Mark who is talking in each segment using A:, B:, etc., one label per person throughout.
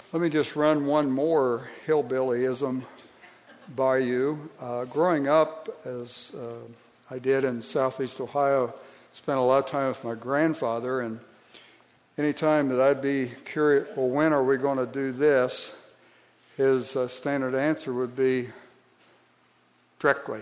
A: Let me just run one more hillbillyism by you. Growing up, as I did in Southeast Ohio, spent a lot of time with my grandfather, and any time that I'd be curious, well, when are we going to do this? His standard answer would be directly.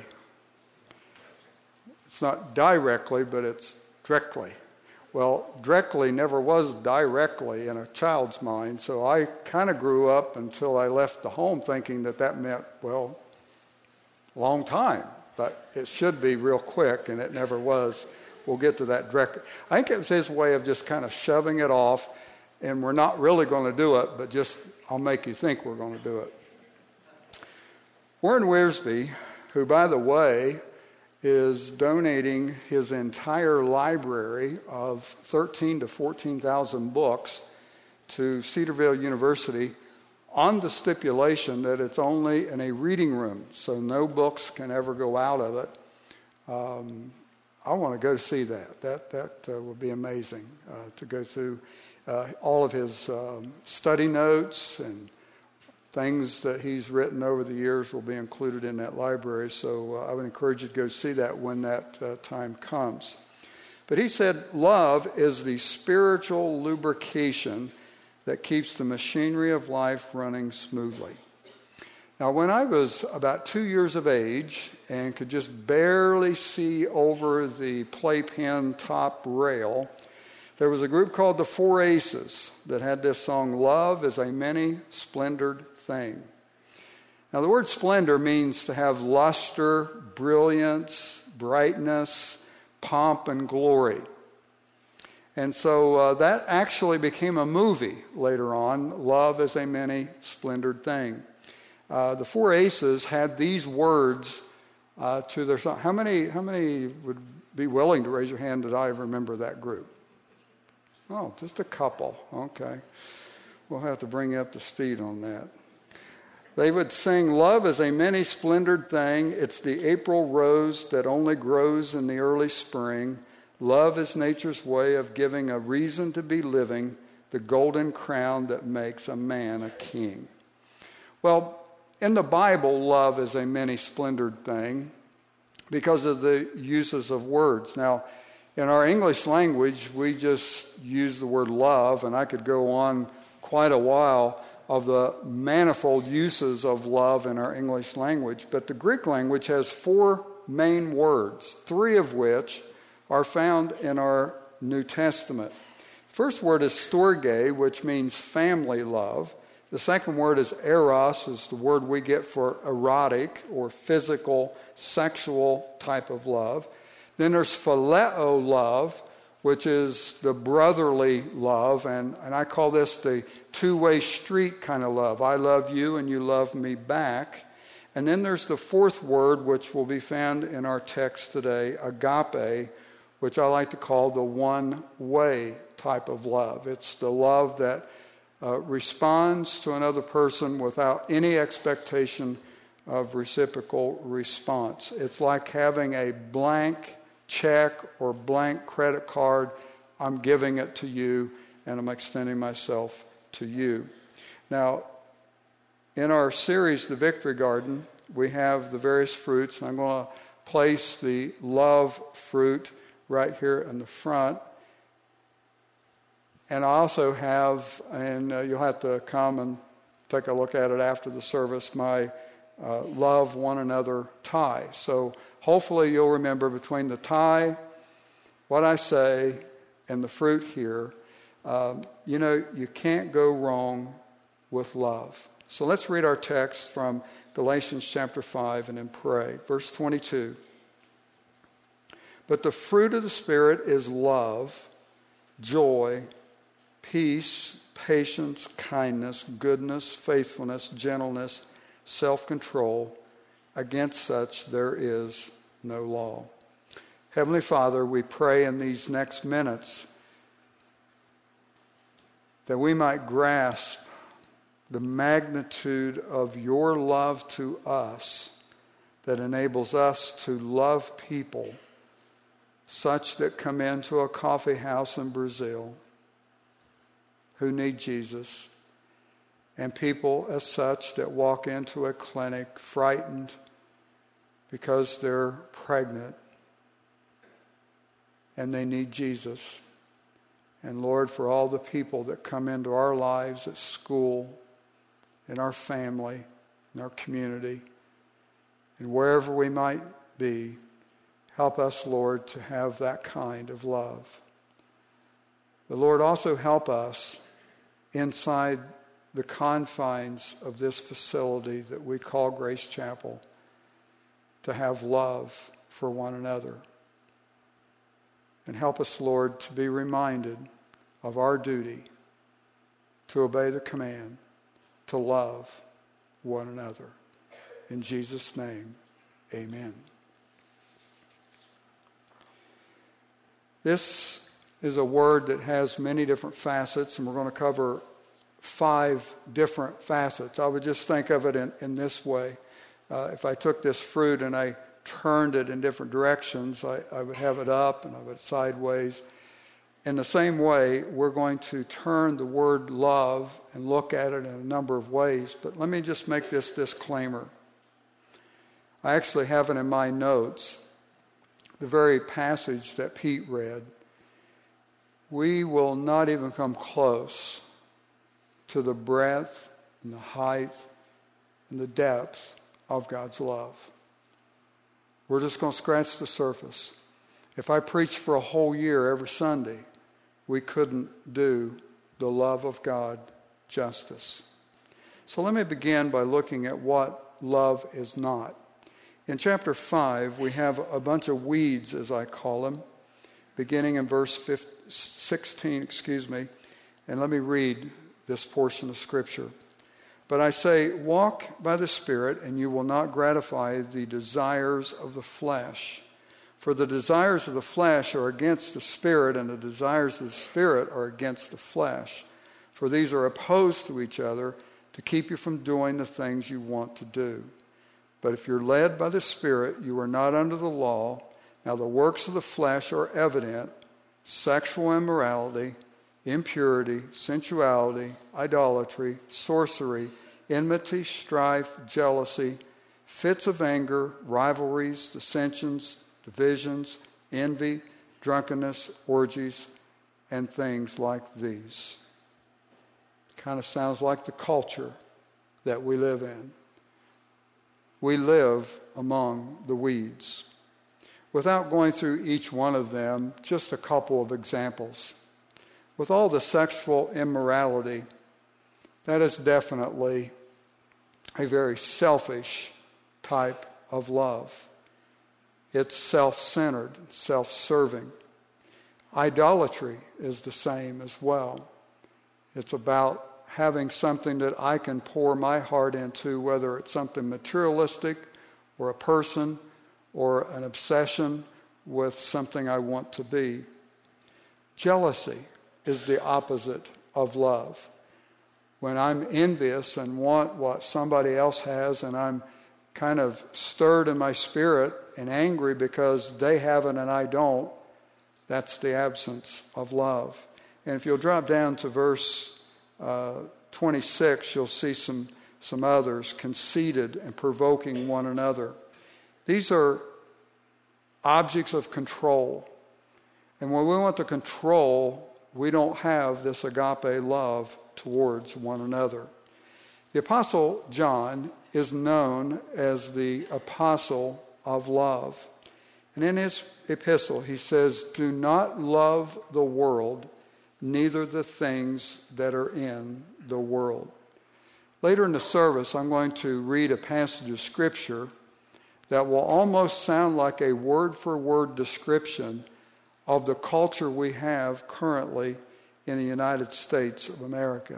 A: It's not directly, but it's directly. Well, directly never was directly in a child's mind, so I kind of grew up until I left the home thinking that meant, well, long time, but it should be real quick, and it never was. We'll get to that directly. I think it was his way of just kind of shoving it off, and we're not really going to do it, but just I'll make you think we're going to do it. Warren Wiersbe, who, by the way, is donating his entire library of 13,000 to 14,000 books to Cedarville University on the stipulation that it's only in a reading room, so no books can ever go out of it. I want to go see that. That would be amazing to go through all of his study notes and things that he's written over the years will be included in that library. So I would encourage you to go see that when that time comes. But he said love is the spiritual lubrication that keeps the machinery of life running smoothly. Now, when I was about 2 years of age and could just barely see over the playpen top rail, there was a group called the Four Aces that had this song, "Love is a Many Splendored Thing." Now, the word splendor means to have luster, brilliance, brightness, pomp, and glory. And so that actually became a movie later on, "Love is a Many Splendored Thing." The Four Aces had these words to their song. How many would be willing to raise your hand that I remember that group? Oh, just a couple. Okay. We'll have to bring you up to speed on that. They would sing, "Love is a many splendored thing. It's the April rose that only grows in the early spring. Love is nature's way of giving a reason to be living, the golden crown that makes a man a king." Well, in the Bible, love is a many splendored thing because of the uses of words. Now, in our English language, we just use the word love, and I could go on quite a while of the manifold uses of love in our English language. But the Greek language has four main words, three of which are found in our New Testament. The first word is storge, which means family love. The second word is eros, is the word we get for erotic or physical, sexual type of love. Then there's phileo love, which is the brotherly love, and I call this the two-way street kind of love. I love you and you love me back. And then there's the fourth word, which will be found in our text today, agape, which I like to call the one-way type of love. It's the love that responds to another person without any expectation of reciprocal response. It's like having a blank check or blank credit card. I'm giving it to you, and I'm extending myself to you. Now, in our series, The Victory Garden, we have the various fruits. I'm going to place the love fruit right here in the front. And I also have, and you'll have to come and take a look at it after the service, my love one another tie. So hopefully you'll remember between the tie, what I say, and the fruit here, you can't go wrong with love. So let's read our text from Galatians chapter 5 and then pray. Verse 22. But the fruit of the Spirit is love, joy, peace, patience, kindness, goodness, faithfulness, gentleness, self-control. Against such there is no law. Heavenly Father, we pray in these next minutes that we might grasp the magnitude of your love to us that enables us to love people such that come into a coffee house in Brazil who need Jesus, and people as such that walk into a clinic frightened because they're pregnant and they need Jesus. And Lord, for all the people that come into our lives at school, in our family, in our community, and wherever we might be, help us, Lord, to have that kind of love. But Lord, also help us inside the confines of this facility that we call Grace Chapel to have love for one another. And help us, Lord, to be reminded of our duty to obey the command to love one another. In Jesus' name, amen. This is a word that has many different facets, and we're going to cover 5 different facets. I would just think of it in this way. If I took this fruit and I turned it in different directions, I would have it up and I would sideways. In the same way, we're going to turn the word love and look at it in a number of ways. But let me just make this disclaimer. I actually have it in my notes, the very passage that Pete read. We will not even come close to the breadth and the height and the depth of God's love. We're just going to scratch the surface. If I preached for a whole year every Sunday, we couldn't do the love of God justice. So let me begin by looking at what love is not. In chapter 5, we have a bunch of weeds, as I call them, beginning in verse 16, and let me read this portion of Scripture. But I say, walk by the Spirit, and you will not gratify the desires of the flesh. For the desires of the flesh are against the Spirit, and the desires of the Spirit are against the flesh. For these are opposed to each other to keep you from doing the things you want to do. But if you're led by the Spirit, you are not under the law. Now the works of the flesh are evident: sexual immorality, impurity, sensuality, idolatry, sorcery, enmity, strife, jealousy, fits of anger, rivalries, dissensions, divisions, envy, drunkenness, orgies, and things like these. Kind of sounds like the culture that we live in. We live among the weeds. Without going through each one of them, just a couple of examples. With all the sexual immorality, that is definitely a very selfish type of love. It's self-centered, self-serving. Idolatry is the same as well. It's about having something that I can pour my heart into, whether it's something materialistic or a person or an obsession with something I want to be. Jealousy is the opposite of love. When I'm envious and want what somebody else has, and I'm kind of stirred in my spirit and angry because they have it and I don't, that's the absence of love. And if you'll drop down to verse 26, you'll see some others: conceited and provoking one another. These are objects of control. And when we want to control, we don't have this agape love towards one another. The Apostle John is known as the apostle of love. And in his epistle, he says, "Do not love the world, neither the things that are in the world." Later in the service, I'm going to read a passage of Scripture that will almost sound like a word-for-word description of the culture we have currently in the United States of America.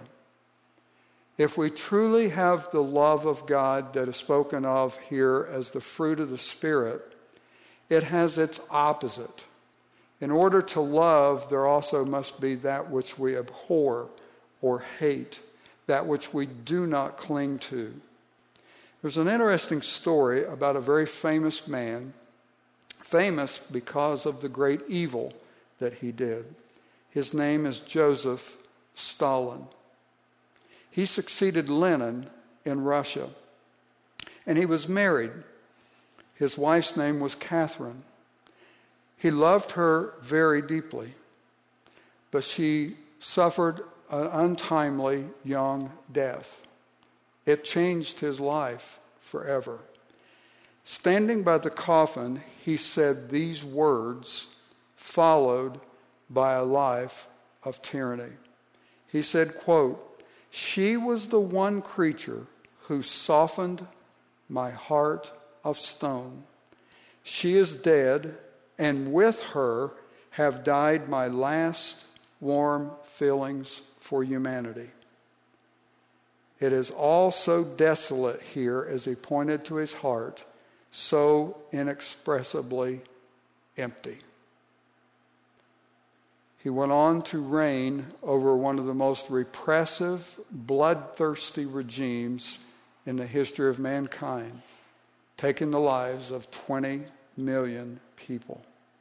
A: If we truly have the love of God that is spoken of here as the fruit of the Spirit, it has its opposite. In order to love, there also must be that which we abhor or hate, that which we do not cling to. There's an interesting story about a very famous man, famous because of the great evil that he did. His name is Joseph Stalin. He succeeded Lenin in Russia. And he was married. His wife's name was Catherine. He loved her very deeply, but she suffered an untimely young death. It changed his life forever. Standing by the coffin, he said these words, followed by a life of tyranny. He said, quote, "She was the one creature who softened my heart of stone. She is dead, and with her have died my last warm feelings for humanity." It is all so desolate here, as he pointed to his heart, so inexpressibly empty. He went on to reign over one of the most repressive, bloodthirsty regimes in the history of mankind, taking the lives of 20 million people.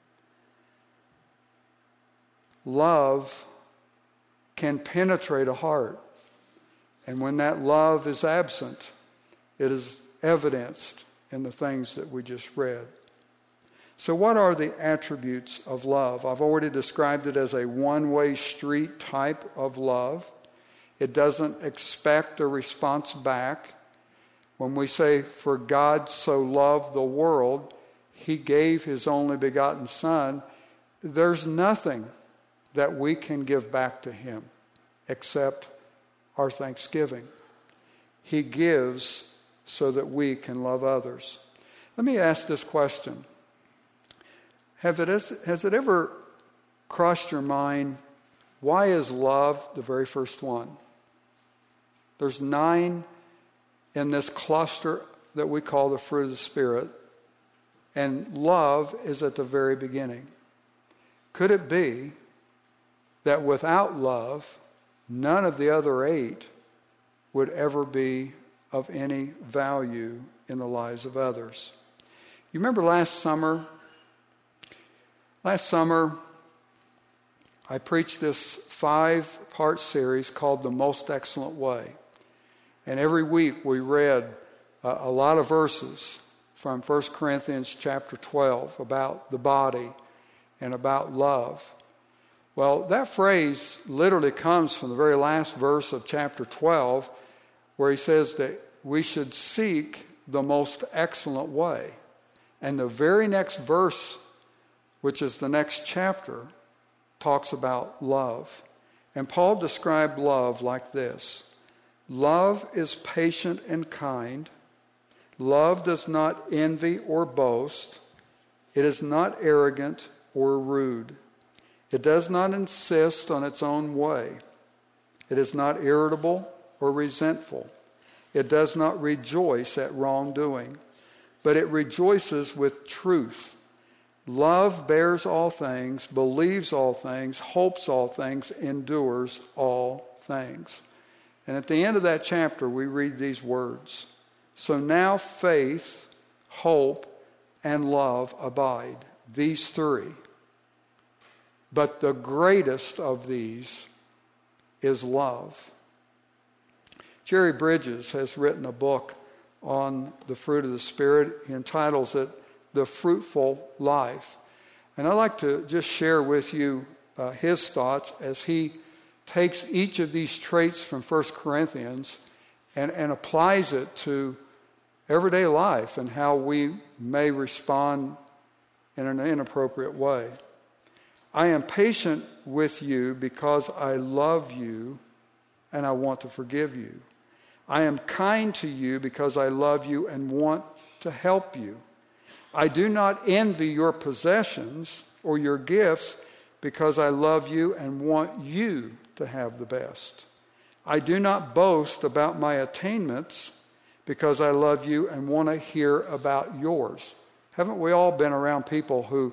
A: Love can penetrate a heart, and when that love is absent, it is evidenced in the things that we just read. So what are the attributes of love? I've already described it as a one-way street type of love. It doesn't expect a response back. When we say, "For God so loved the world, he gave his only begotten Son," there's nothing that we can give back to him except our thanksgiving. He gives so that we can love others. Let me ask this question. Has it ever crossed your mind, why is love the very first one? There's 9 in this cluster that we call the fruit of the Spirit, and love is at the very beginning. Could it be that without love, none of the other 8 would ever be of any value in the lives of others? You remember last summer, I preached this 5-part series called The Most Excellent Way. And every week we read a lot of verses from 1 Corinthians chapter 12 about the body and about love. Well, that phrase literally comes from the very last verse of chapter 12, where he says that we should seek the most excellent way. And the very next verse, which is the next chapter, talks about love. And Paul described love like this: love is patient and kind. Love does not envy or boast. It is not arrogant or rude. It does not insist on its own way. It is not irritable or resentful. It does not rejoice at wrongdoing, but it rejoices with truth. Love bears all things, believes all things, hopes all things, endures all things. And at the end of that chapter, we read these words: "So now faith, hope, and love abide, these 3. But the greatest of these is love." Jerry Bridges has written a book on the fruit of the Spirit. He entitles it The Fruitful Life. And I'd like to just share with you his thoughts as he takes each of these traits from 1 Corinthians and applies it to everyday life and how we may respond in an inappropriate way. "I am patient with you because I love you and I want to forgive you. I am kind to you because I love you and want to help you. I do not envy your possessions or your gifts because I love you and want you to have the best. I do not boast about my attainments because I love you and want to hear about yours." Haven't we all been around people who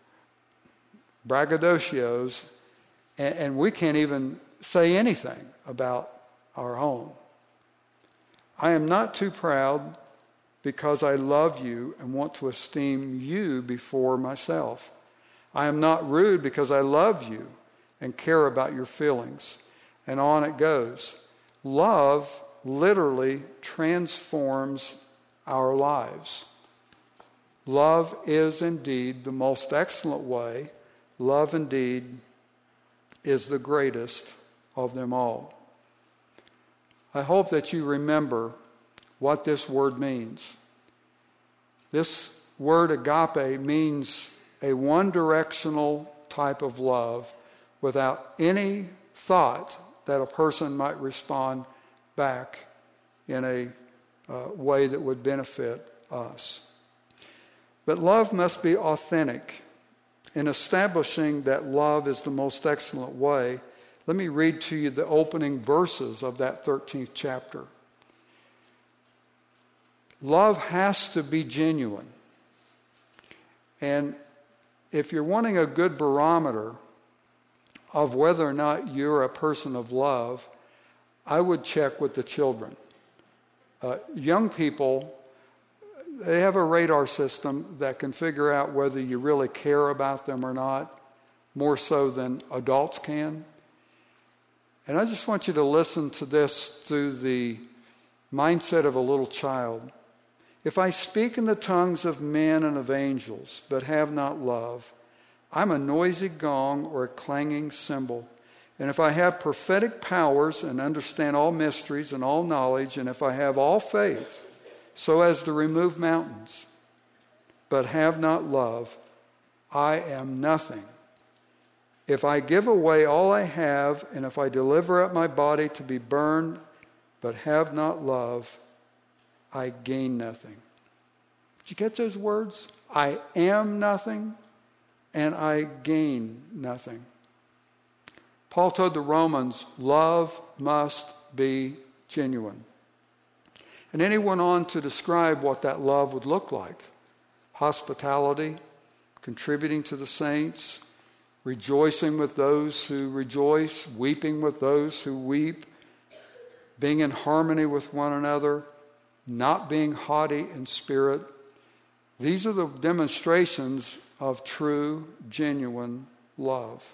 A: braggadocios, and we can't even say anything about our own? "I am not too proud because I love you and want to esteem you before myself. I am not rude because I love you and care about your feelings." And on it goes. Love literally transforms our lives. Love is indeed the most excellent way. Love indeed is the greatest of them all. I hope that you remember what this word means. This word agape means a one-directional type of love without any thought that a person might respond back in a way that would benefit us. But love must be authentic. In establishing that love is the most excellent way, let me read to you the opening verses of that 13th chapter. Love has to be genuine. And if you're wanting a good barometer of whether or not you're a person of love, I would check with the children. Young people, they have a radar system that can figure out whether you really care about them or not, more so than adults can. And I just want you to listen to this through the mindset of a little child. If I speak in the tongues of men and of angels, but have not love, I'm a noisy gong or a clanging cymbal. And if I have prophetic powers and understand all mysteries and all knowledge, and if I have all faith, so as to remove mountains, but have not love, I am nothing. If I give away all I have, and if I deliver up my body to be burned, but have not love, I gain nothing. Did you get those words? I am nothing, and I gain nothing. Paul told the Romans, love must be genuine. And then he went on to describe what that love would look like. Hospitality, contributing to the saints, rejoicing with those who rejoice, weeping with those who weep, being in harmony with one another, not being haughty in spirit. These are the demonstrations of true, genuine love.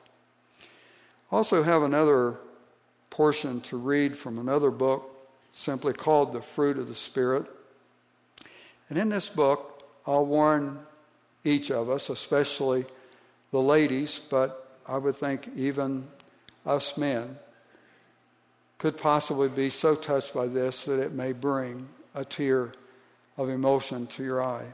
A: I also have another portion to read from another book simply called The Fruit of the Spirit. And in this book, I'll warn each of us, especially the ladies, but I would think even us men, could possibly be so touched by this that it may bring a tear of emotion to your eye.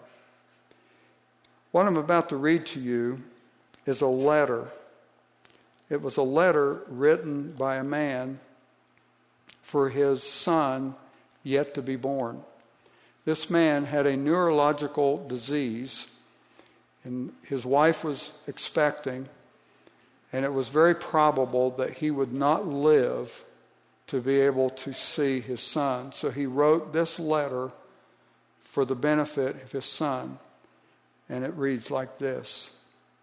A: What I'm about to read to you is a letter. It was a letter written by a man for his son yet to be born. This man had a neurological disease, and his wife was expecting, and it was very probable that he would not live to be able to see his son. So he wrote this letter for the benefit of his son, and it reads like this.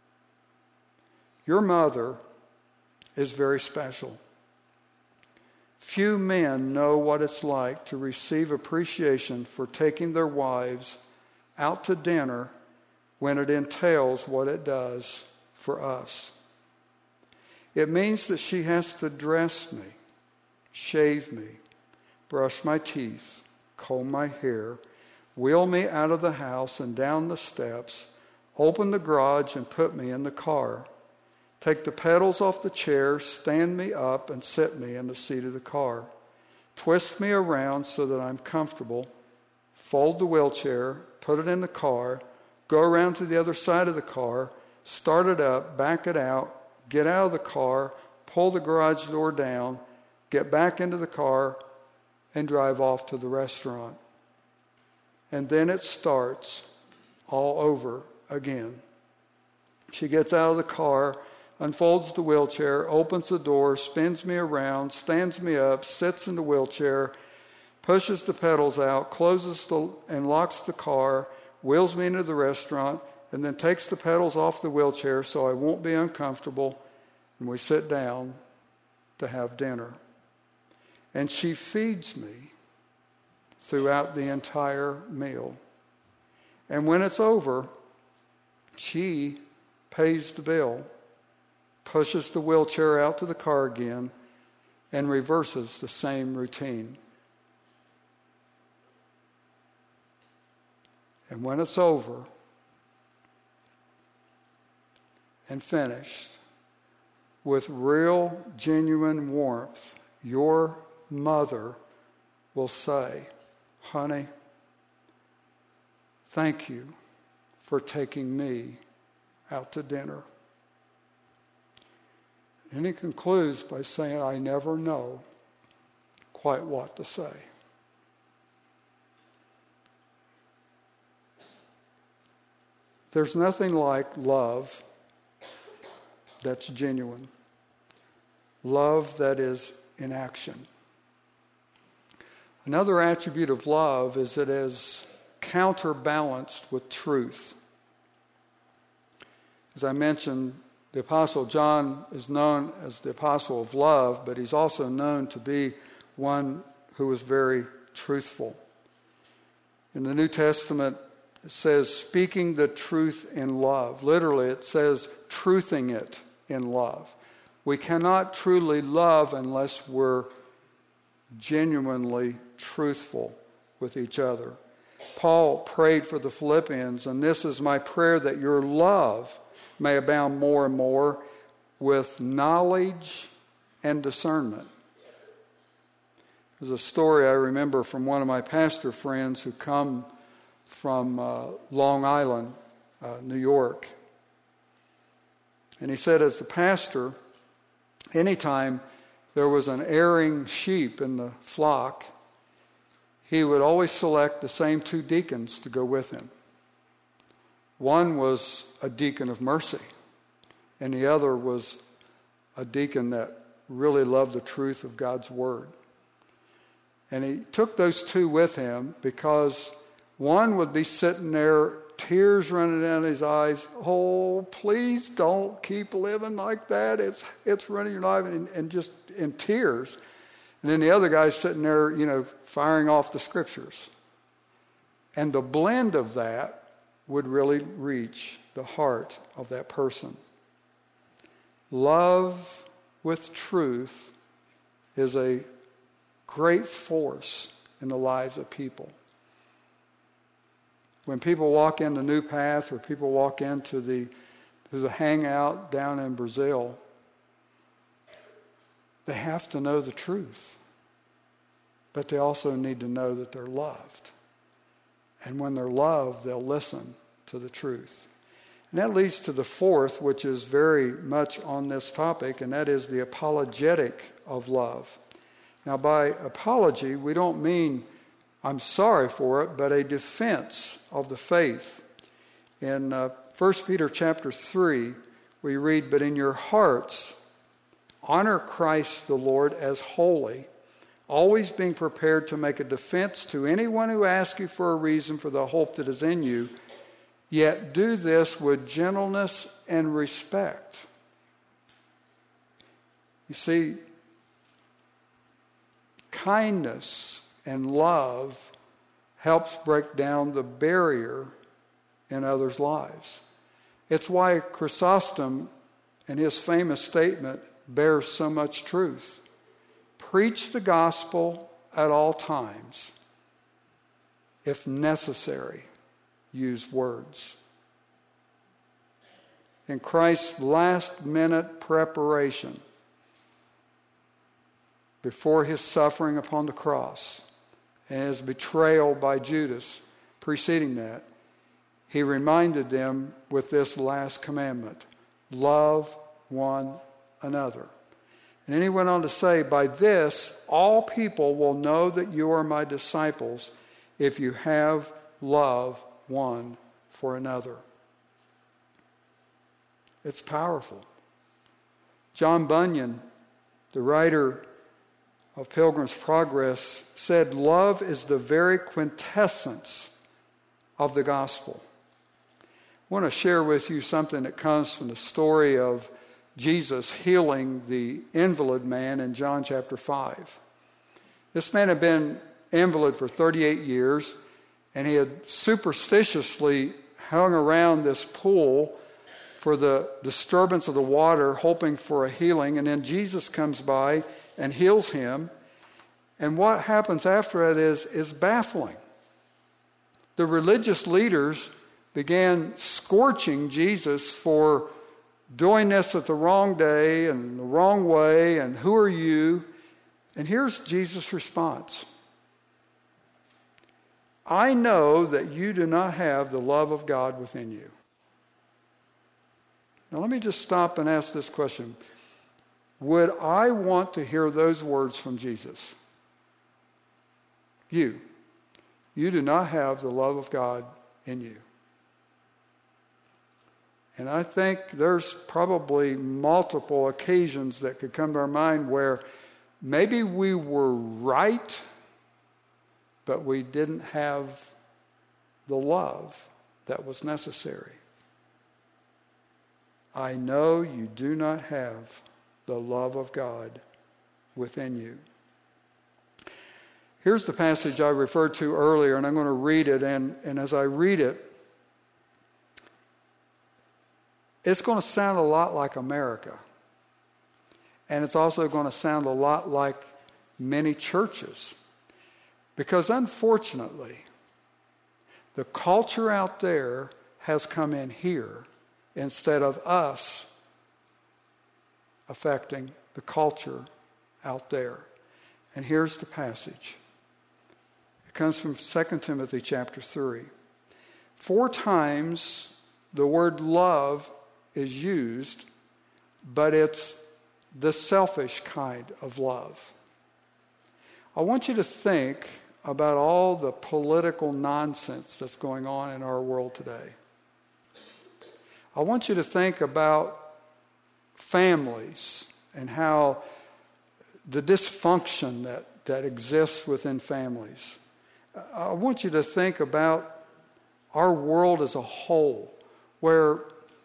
A: Your mother is very special. Few men know what it's like to receive appreciation for taking their wives out to dinner when it entails what it does for us. It means that she has to dress me, shave me, brush my teeth, comb my hair, wheel me out of the house and down the steps, open the garage and put me in the car, take the pedals off the chair, stand me up and sit me in the seat of the car, twist me around so that I'm comfortable, fold the wheelchair, put it in the car, go around to the other side of the car, start it up, back it out, get out of the car, pull the garage door down, get back into the car, and drive off to the restaurant. And then it starts all over again. She gets out of the car, unfolds the wheelchair, opens the door, spins me around, stands me up, sits in the wheelchair, pushes the pedals out, closes and locks the car, wheels me into the restaurant, and then takes the pedals off the wheelchair so I won't be uncomfortable, and we sit down to have dinner. And she feeds me throughout the entire meal. And when it's over, she pays the bill, pushes the wheelchair out to the car again, and reverses the same routine. And when it's over and finished, with real, genuine warmth, your mother will say, "Honey, thank you for taking me out to dinner." And he concludes by saying, "I never know quite what to say." There's nothing like love that's genuine. Love that is in action. Another attribute of love is it is counterbalanced with truth. As I mentioned, the Apostle John is known as the Apostle of Love, but he's also known to be one who was very truthful. In the New Testament, it says, speaking the truth in love. Literally, it says, truthing it in love. We cannot truly love unless we're genuinely truthful with each other. Paul prayed for the Philippians, and this is my prayer, that your love may abound more and more with knowledge and discernment. There's a story I remember from one of my pastor friends who come from Long Island, New York. And he said, as the pastor, anytime there was an erring sheep in the flock, he would always select the same two deacons to go with him. One was a deacon of mercy, and the other was a deacon that really loved the truth of God's word. And he took those two with him because one would be sitting there, tears running down his eyes. "Oh, please don't keep living like that. It's running your life," and just in tears. And then the other guy's sitting there, firing off the scriptures. And the blend of that would really reach the heart of that person. Love with truth is a great force in the lives of people. When people walk into New Path or people walk into the hangout down in Brazil, they have to know the truth. But they also need to know that they're loved. And when they're loved, they'll listen to the truth. And that leads to the fourth, which is very much on this topic, and that is the apologetic of love. Now, by apology, we don't mean I'm sorry for it, but a defense of the faith. In 1 Peter chapter 3, we read, "But in your hearts, honor Christ the Lord as holy, always being prepared to make a defense to anyone who asks you for a reason for the hope that is in you, yet do this with gentleness and respect." You see, kindness and love helps break down the barrier in others' lives. It's why Chrysostom, in his famous statement, bears so much truth. Preach the gospel at all times. If necessary, use words. In Christ's last-minute preparation, before his suffering upon the cross, and his betrayal by Judas preceding that, he reminded them with this last commandment: love one another. And then he went on to say, "By this all people will know that you are my disciples, if you have love one for another." It's powerful. John Bunyan, the writer of Pilgrim's Progress, said, "Love is the very quintessence of the gospel." I want to share with you something that comes from the story of Jesus healing the invalid man in John chapter 5. This man had been invalid for 38 years, and he had superstitiously hung around this pool for the disturbance of the water, hoping for a healing. And then Jesus comes by, and heals him. And what happens after it is baffling. The religious leaders began scorching Jesus for doing this at the wrong day and the wrong way, and who are you? And here's Jesus' response. I know that you do not have the love of God within you. Now let me just stop and ask this question. Would I want to hear those words from Jesus? You do not have the love of God in you. And I think there's probably multiple occasions that could come to our mind where maybe we were right, but we didn't have the love that was necessary. I know you do not have the love of God within you. Here's the passage I referred to earlier, and I'm going to read it. And as I read it, it's going to sound a lot like America. And it's also going to sound a lot like many churches. Because unfortunately, the culture out there has come in here instead of us affecting the culture out there. And here's the passage. It comes from 2 Timothy chapter 3. 4 times the word love is used, but it's the selfish kind of love. I want you to think about all the political nonsense that's going on in our world today. I want you to think about families and how the dysfunction that exists within families. I want you to think about our world as a whole, where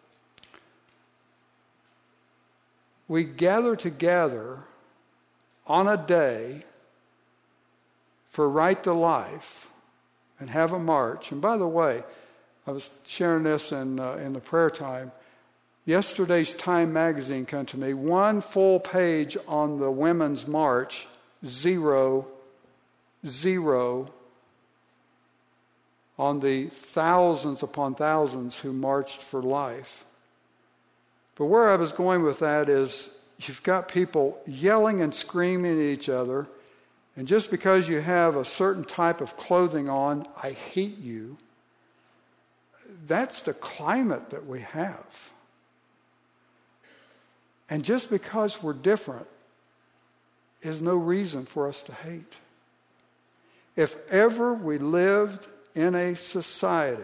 A: we gather together on a day for Right to Life and have a march. And by the way, I was sharing this in the prayer time. Yesterday's Time magazine came to me, 1 full page on the women's march, 0 on the thousands upon thousands who marched for life. But where I was going with that is you've got people yelling and screaming at each other, and just because you have a certain type of clothing on, I hate you. That's the climate that we have. And just because we're different is no reason for us to hate. If ever we lived in a society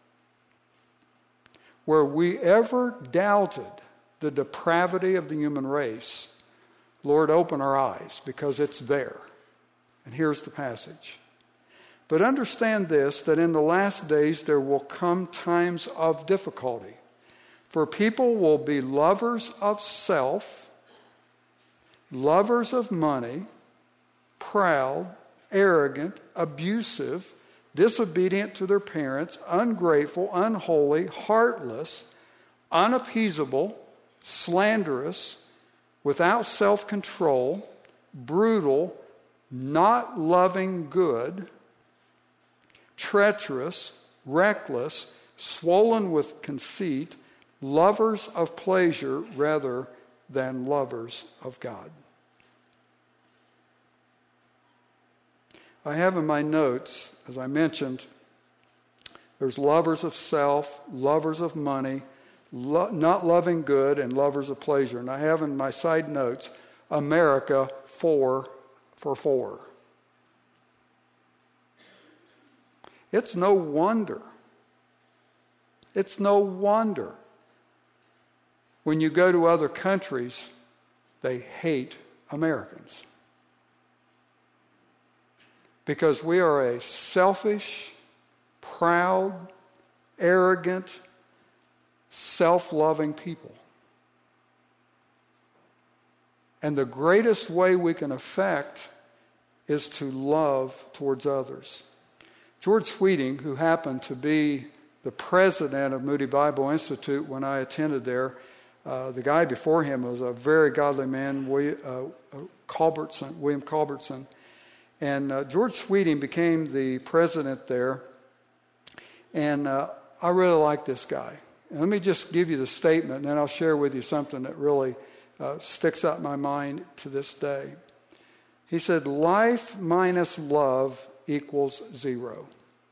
A: where we ever doubted the depravity of the human race, Lord, open our eyes, because it's there. And here's the passage. But understand this, that in the last days there will come times of difficulty. For people will be lovers of self, lovers of money, proud, arrogant, abusive, disobedient to their parents, ungrateful, unholy, heartless, unappeasable, slanderous, without self-control, brutal, not loving good, treacherous, reckless, swollen with conceit, lovers of pleasure rather than lovers of God. I have in my notes, as I mentioned, there's lovers of self, lovers of money, not loving good, and lovers of pleasure. And I have in my side notes, America 4 for 4. It's no wonder. It's no wonder when you go to other countries, they hate Americans. Because we are a selfish, proud, arrogant, self-loving people. And the greatest way we can affect is to love towards others. George Sweeting, who happened to be the president of Moody Bible Institute when I attended there, The guy before him was a very godly man, William Culbertson. And George Sweeting became the president there. And I really like this guy. And let me just give you the statement, and then I'll share with you something that really sticks out in my mind to this day. He said, life minus love equals zero.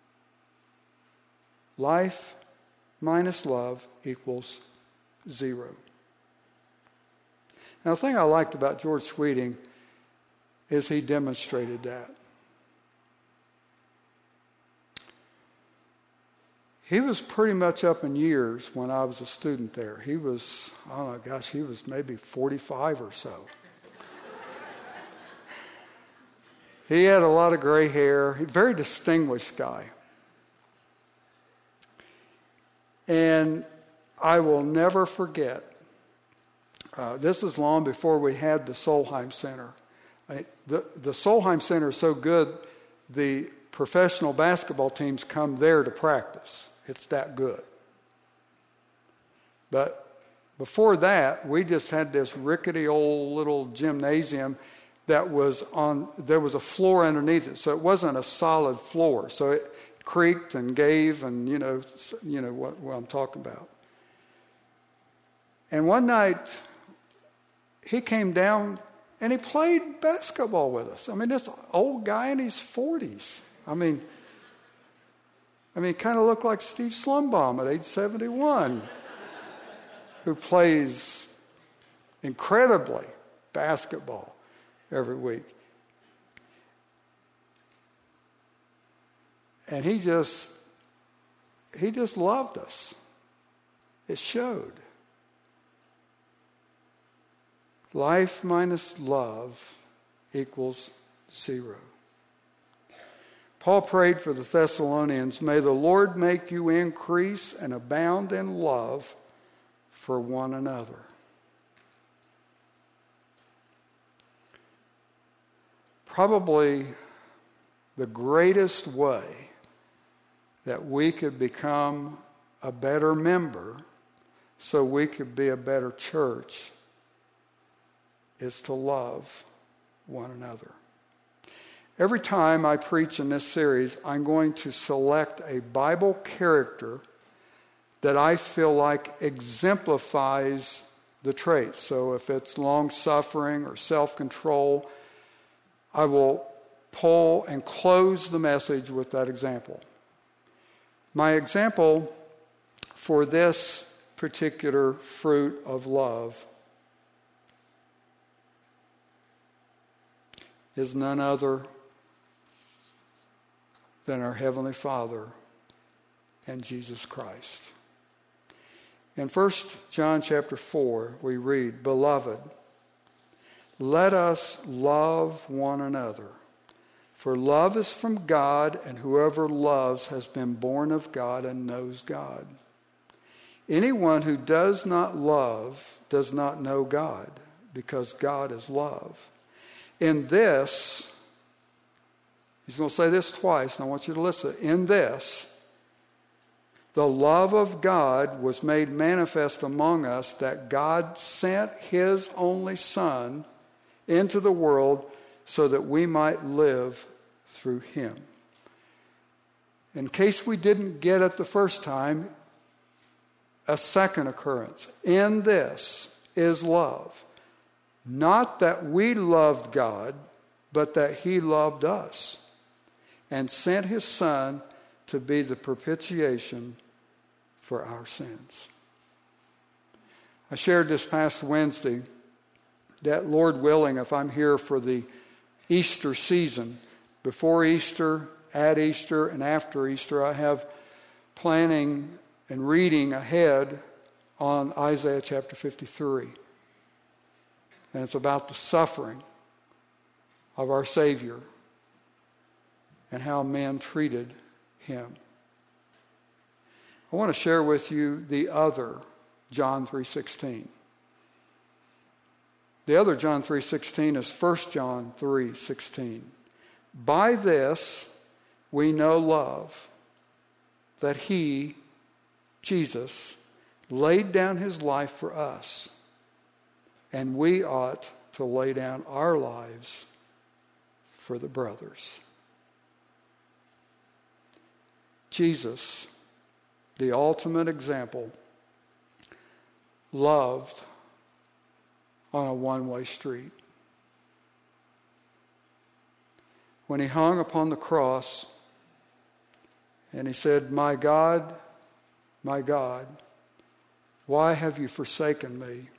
A: Life minus love equals zero. Now, the thing I liked about George Sweeting is he demonstrated that. He was pretty much up in years when I was a student there. He was, he was maybe 45 or so. He had a lot of gray hair. Very distinguished guy. And I will never forget, this was long before we had the Solheim Center. The Solheim Center is so good, the professional basketball teams come there to practice. It's that good. But before that, we just had this rickety old little gymnasium that was there was a floor underneath it, so it wasn't a solid floor. So it creaked and gave, and you know what I'm talking about. And one night, he came down and he played basketball with us. I mean, this old guy in his 40s. I mean, he kind of looked like Steve Slumbaum at age 71, who plays incredibly basketball every week. And he just loved us. It showed. Life minus love equals zero. Paul prayed for the Thessalonians, may the Lord make you increase and abound in love for one another. Probably the greatest way that we could become a better member so we could be a better church is to love one another. Every time I preach in this series, I'm going to select a Bible character that I feel like exemplifies the traits. So if it's long-suffering or self-control, I will pull and close the message with that example. My example for this particular fruit of love is none other than our Heavenly Father and Jesus Christ. In 1 John chapter 4, we read, Beloved, let us love one another, for love is from God, and whoever loves has been born of God and knows God. Anyone who does not love does not know God, because God is love. In this, he's going to say this twice, and I want you to listen. In this, the love of God was made manifest among us, that God sent his only Son into the world so that we might live through him. In case we didn't get it the first time, a second occurrence. In this is love. Not that we loved God, but that he loved us and sent his Son to be the propitiation for our sins. I shared this past Wednesday that, Lord willing, if I'm here for the Easter season, before Easter, at Easter, and after Easter, I have planning and reading ahead on Isaiah chapter 53. And it's about the suffering of our Savior and how men treated him. I want to share with you the other John 3:16. The other John 3:16 is 1 John 3:16. By this we know love, that he, Jesus, laid down his life for us, and we ought to lay down our lives for the brothers. Jesus, the ultimate example, loved on a one-way street. When he hung upon the cross and he said, my God, why have you forsaken me?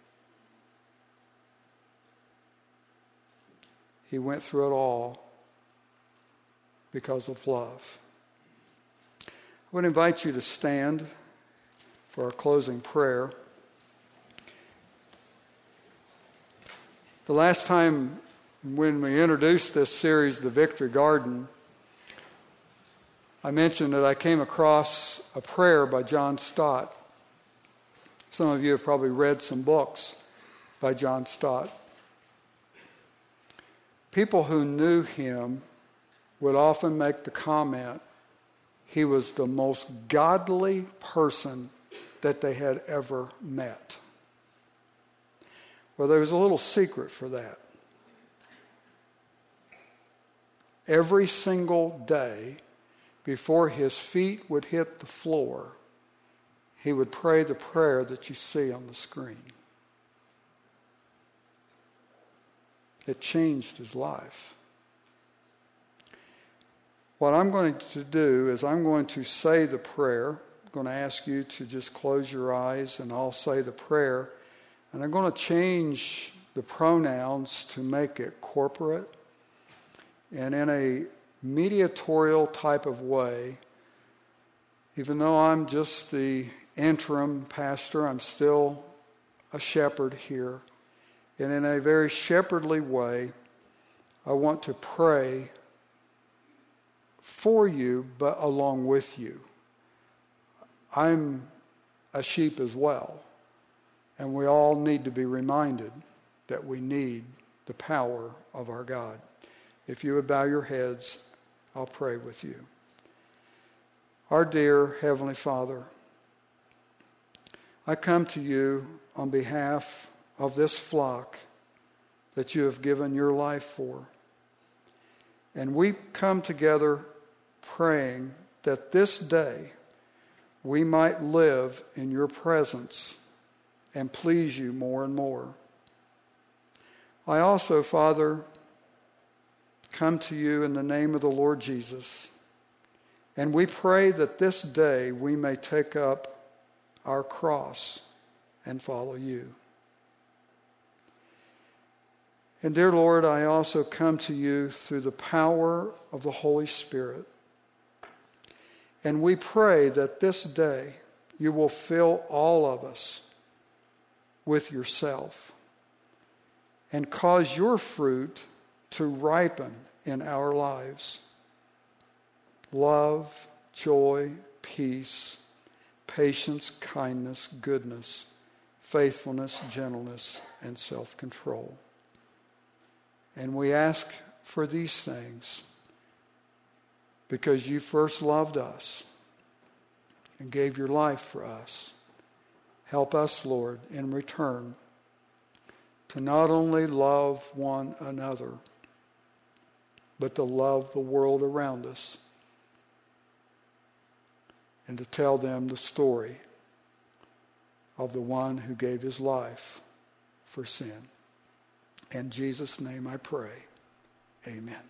A: He went through it all because of love. I would invite you to stand for our closing prayer. The last time when we introduced this series, The Victory Garden, I mentioned that I came across a prayer by John Stott. Some of you have probably read some books by John Stott. People who knew him would often make the comment, he was the most godly person that they had ever met. Well, there was a little secret for that. Every single day, before his feet would hit the floor, he would pray the prayer that you see on the screen. It changed his life. What I'm going to do is I'm going to say the prayer. I'm going to ask you to just close your eyes and I'll say the prayer. And I'm going to change the pronouns to make it corporate. And in a mediatorial type of way, even though I'm just the interim pastor, I'm still a shepherd here. And in a very shepherdly way, I want to pray for you, but along with you. I'm a sheep as well. And we all need to be reminded that we need the power of our God. If you would bow your heads, I'll pray with you. Our dear Heavenly Father, I come to you on behalf of this flock that you have given your life for. And we come together praying that this day we might live in your presence and please you more and more. I also, Father, come to you in the name of the Lord Jesus, and we pray that this day we may take up our cross and follow you. And dear Lord, I also come to you through the power of the Holy Spirit. And we pray that this day you will fill all of us with yourself and cause your fruit to ripen in our lives. Love, joy, peace, patience, kindness, goodness, faithfulness, gentleness, and self-control. And we ask for these things because you first loved us and gave your life for us. Help us, Lord, in return to not only love one another, but to love the world around us and to tell them the story of the one who gave his life for sin. In Jesus' name I pray. Amen.